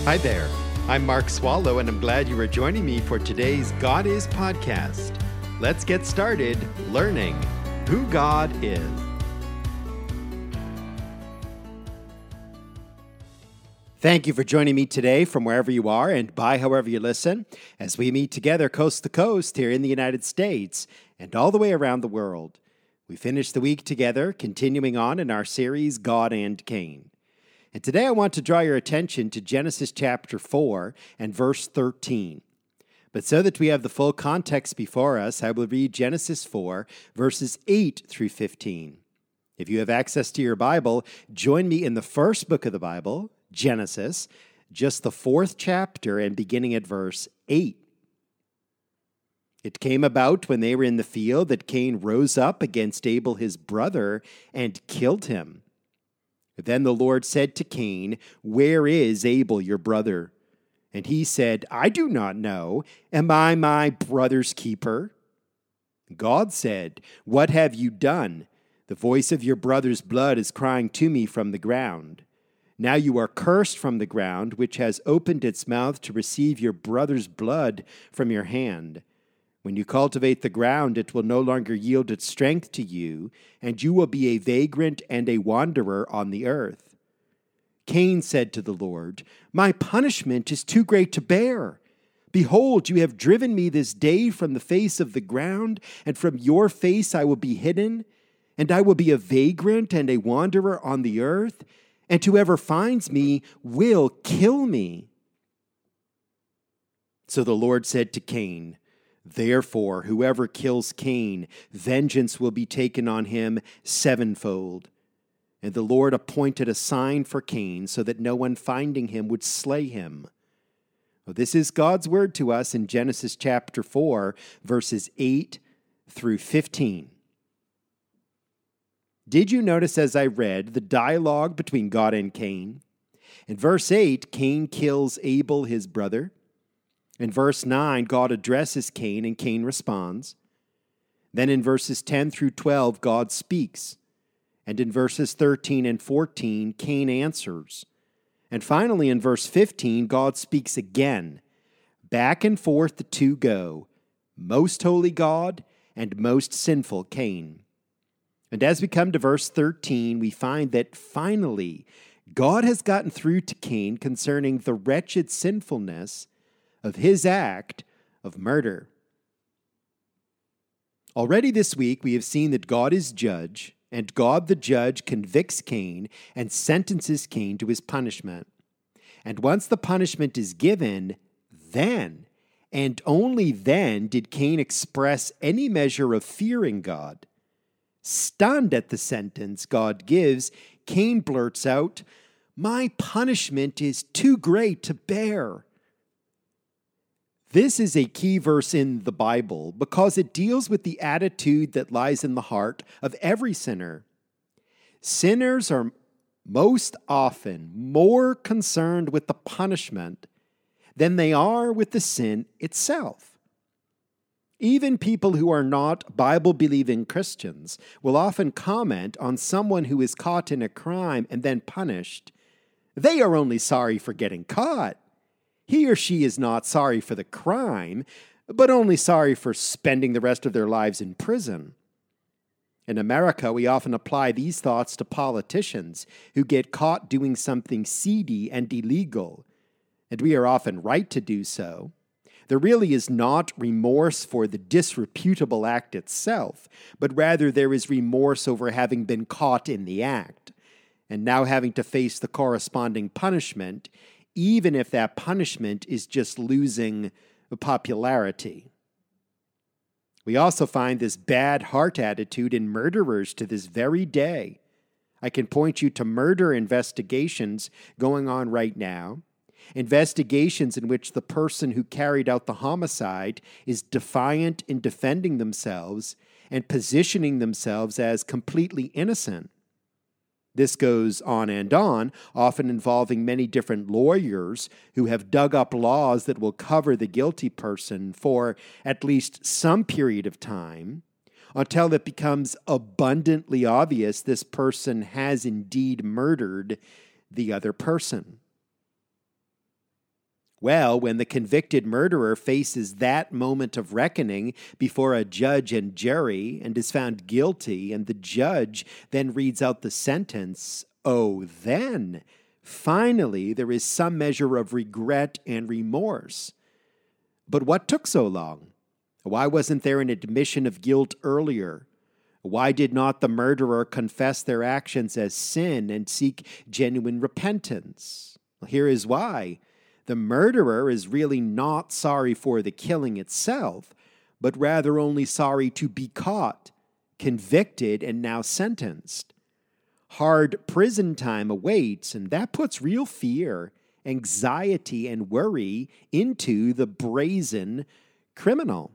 Hi there. I'm Mark Swallow, and I'm glad you are joining me for today's God Is podcast. Let's get started learning who God is. Thank you for joining me today from wherever you are and by however you listen, as we meet together coast to coast here in the United States and all the way around the world. We finished the week together, continuing on in our series, God and Cain. And today I want to draw your attention to Genesis chapter 4 and verse 13. But so that we have the full context before us, I will read Genesis 4, verses 8 through 15. If you have access to your Bible, join me in the first book of the Bible, Genesis, just the 4th chapter and beginning at verse 8. It came about when they were in the field that Cain rose up against Abel his brother and killed him. Then the Lord said to Cain, "Where is Abel your brother?" And he said, "I do not know. Am I my brother's keeper?" God said, "What have you done? The voice of your brother's blood is crying to me from the ground. Now you are cursed from the ground, which has opened its mouth to receive your brother's blood from your hand. When you cultivate the ground, it will no longer yield its strength to you, and you will be a vagrant and a wanderer on the earth." Cain said to the Lord, "My punishment is too great to bear. Behold, you have driven me this day from the face of the ground, and from your face I will be hidden, and I will be a vagrant and a wanderer on the earth, and whoever finds me will kill me." So the Lord said to Cain, "Therefore, whoever kills Cain, vengeance will be taken on him sevenfold." And the Lord appointed a sign for Cain so that no one finding him would slay him. Well, this is God's word to us in Genesis chapter 4, verses 8 through 15. Did you notice as I read the dialogue between God and Cain? In verse 8, Cain kills Abel his brother. In verse 9, God addresses Cain, and Cain responds. Then in verses 10 through 12, God speaks. And in verses 13 and 14, Cain answers. And finally, in verse 15, God speaks again. Back and forth the two go, most holy God and most sinful Cain. And as we come to verse 13, we find that finally, God has gotten through to Cain concerning the wretched sinfulness of his act of murder. Already this week, we have seen that God is judge, and God the judge convicts Cain and sentences Cain to his punishment. And once the punishment is given, then, and only then, did Cain express any measure of fearing God. Stunned at the sentence God gives, Cain blurts out, "My punishment is too great to bear." This is a key verse in the Bible because it deals with the attitude that lies in the heart of every sinner. Sinners are most often more concerned with the punishment than they are with the sin itself. Even people who are not Bible-believing Christians will often comment on someone who is caught in a crime and then punished. They are only sorry for getting caught. He or she is not sorry for the crime, but only sorry for spending the rest of their lives in prison. In America, we often apply these thoughts to politicians who get caught doing something seedy and illegal, and we are often right to do so. There really is not remorse for the disreputable act itself, but rather there is remorse over having been caught in the act, and now having to face the corresponding punishment, even if that punishment is just losing popularity. We also find this bad heart attitude in murderers to this very day. I can point you to murder investigations going on right now, investigations in which the person who carried out the homicide is defiant in defending themselves and positioning themselves as completely innocent. This goes on and on, often involving many different lawyers who have dug up laws that will cover the guilty person for at least some period of time, until it becomes abundantly obvious this person has indeed murdered the other person. Well, when the convicted murderer faces that moment of reckoning before a judge and jury and is found guilty, and the judge then reads out the sentence, then, finally, there is some measure of regret and remorse. But what took so long? Why wasn't there an admission of guilt earlier? Why did not the murderer confess their actions as sin and seek genuine repentance? Well, here is why. The murderer is really not sorry for the killing itself, but rather only sorry to be caught, convicted, and now sentenced. Hard prison time awaits, and that puts real fear, anxiety, and worry into the brazen criminal.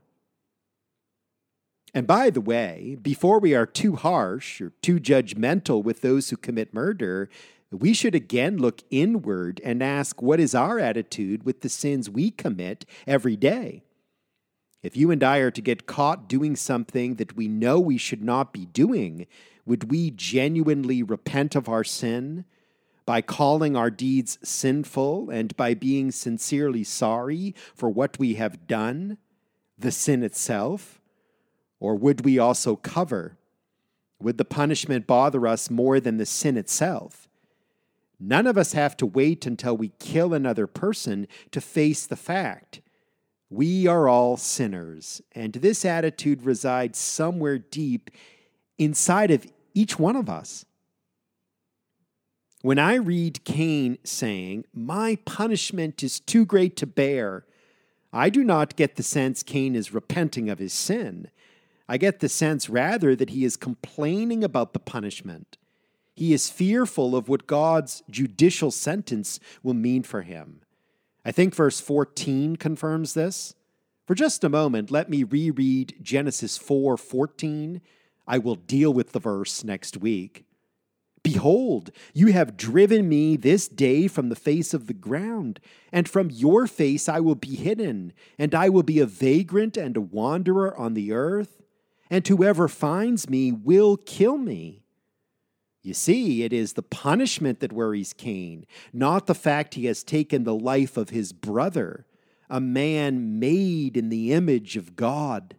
And by the way, before we are too harsh or too judgmental with those who commit murder, we should again look inward and ask, what is our attitude with the sins we commit every day? If you and I are to get caught doing something that we know we should not be doing, would we genuinely repent of our sin by calling our deeds sinful and by being sincerely sorry for what we have done, the sin itself? Or would we also cover? Would the punishment bother us more than the sin itself? None of us have to wait until we kill another person to face the fact. We are all sinners, and this attitude resides somewhere deep inside of each one of us. When I read Cain saying, "My punishment is too great to bear," I do not get the sense Cain is repenting of his sin. I get the sense rather that he is complaining about the punishment. He is fearful of what God's judicial sentence will mean for him. I think verse 14 confirms this. For just a moment, let me reread Genesis 4:14. I will deal with the verse next week. "Behold, you have driven me this day from the face of the ground, and from your face I will be hidden, and I will be a vagrant and a wanderer on the earth, and whoever finds me will kill me." You see, it is the punishment that worries Cain, not the fact he has taken the life of his brother, a man made in the image of God.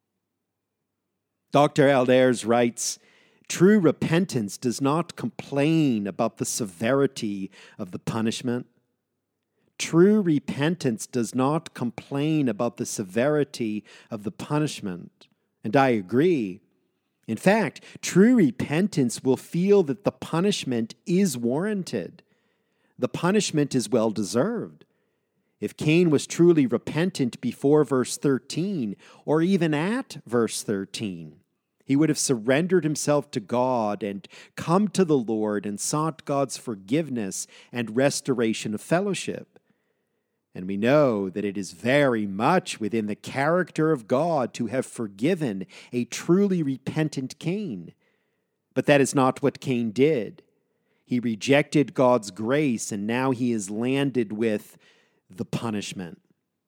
Dr. Elders writes, "True repentance does not complain about the severity of the punishment. True repentance does not complain about the severity of the punishment." And I agree. In fact, true repentance will feel that the punishment is warranted. The punishment is well deserved. If Cain was truly repentant before verse 13, or even at verse 13, he would have surrendered himself to God and come to the Lord and sought God's forgiveness and restoration of fellowship. And we know that it is very much within the character of God to have forgiven a truly repentant Cain. But that is not what Cain did. He rejected God's grace, and now he is landed with the punishment.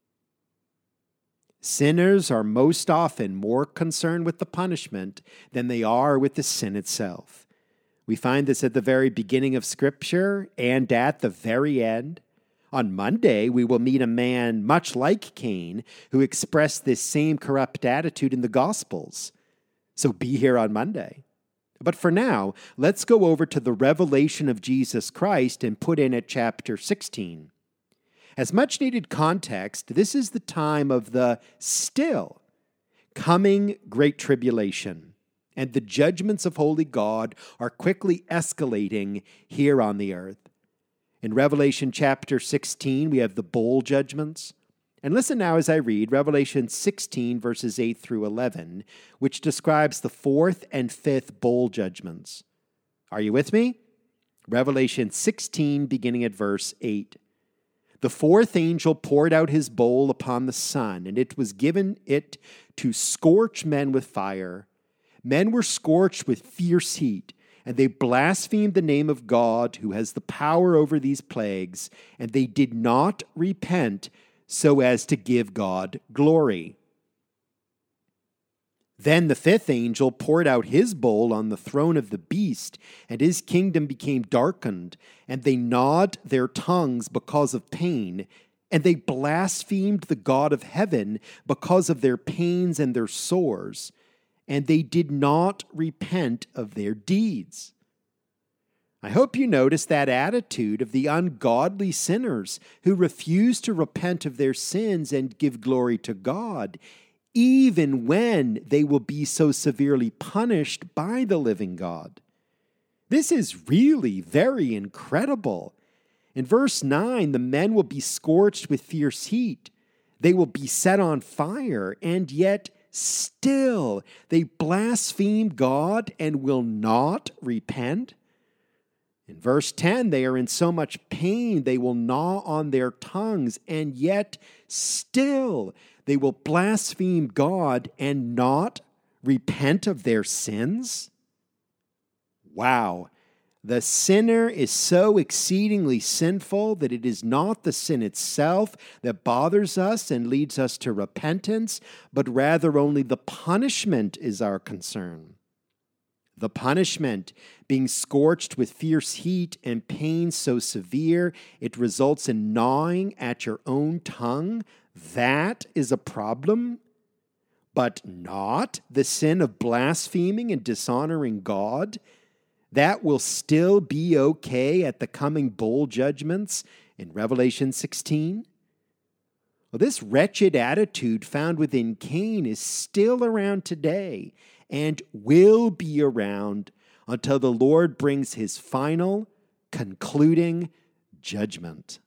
Sinners are most often more concerned with the punishment than they are with the sin itself. We find this at the very beginning of Scripture and at the very end. On Monday, we will meet a man much like Cain who expressed this same corrupt attitude in the Gospels. So be here on Monday. But for now, let's go over to the revelation of Jesus Christ and put in at chapter 16. As much needed context, this is the time of the still coming great tribulation, and the judgments of holy God are quickly escalating here on the earth. In Revelation chapter 16, we have the bowl judgments. And listen now as I read Revelation 16, verses 8 through 11, which describes the fourth and fifth bowl judgments. Are you with me? Revelation 16, beginning at verse 8. "The fourth angel poured out his bowl upon the sun, and it was given it to scorch men with fire. Men were scorched with fierce heat, and they blasphemed the name of God, who has the power over these plagues, and they did not repent so as to give God glory. Then the fifth angel poured out his bowl on the throne of the beast, and his kingdom became darkened, and they gnawed their tongues because of pain, And they blasphemed the God of heaven because of their pains and their sores, and they did not repent of their deeds. I hope you notice that attitude of the ungodly sinners who refuse to repent of their sins and give glory to God, even when they will be so severely punished by the living God. This is really very incredible. In verse 9, the men will be scorched with fierce heat. They will be set on fire, and yet still they blaspheme God and will not repent. In verse 10, they are in so much pain they will gnaw on their tongues, and yet still they will blaspheme God and not repent of their sins. Wow. The sinner is so exceedingly sinful that it is not the sin itself that bothers us and leads us to repentance, but rather only the punishment is our concern. The punishment, being scorched with fierce heat and pain so severe it results in gnawing at your own tongue, that is a problem, but not the sin of blaspheming and dishonoring God. That will still be okay at the coming bowl judgments in Revelation 16. Well, this wretched attitude found within Cain is still around today and will be around until the Lord brings his final, concluding judgment.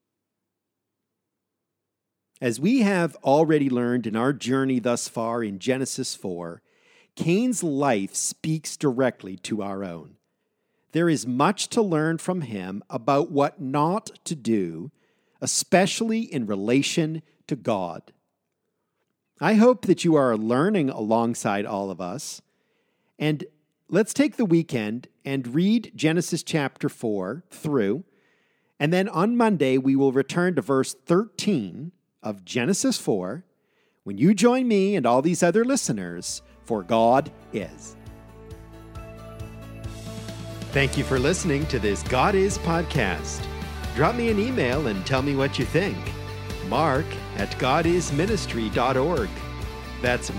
As we have already learned in our journey thus far in Genesis 4, Cain's life speaks directly to our own. There is much to learn from him about what not to do, especially in relation to God. I hope that you are learning alongside all of us. And let's take the weekend and read Genesis chapter 4 through. And then on Monday, we will return to verse 13 of Genesis 4 when you join me and all these other listeners for God Is. Thank you for listening to this God Is podcast. Drop me an email and tell me what you think. mark@godisministry.org. That's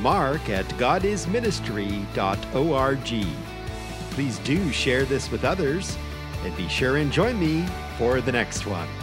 mark@godisministry.org. Please do share this with others and be sure and join me for the next one.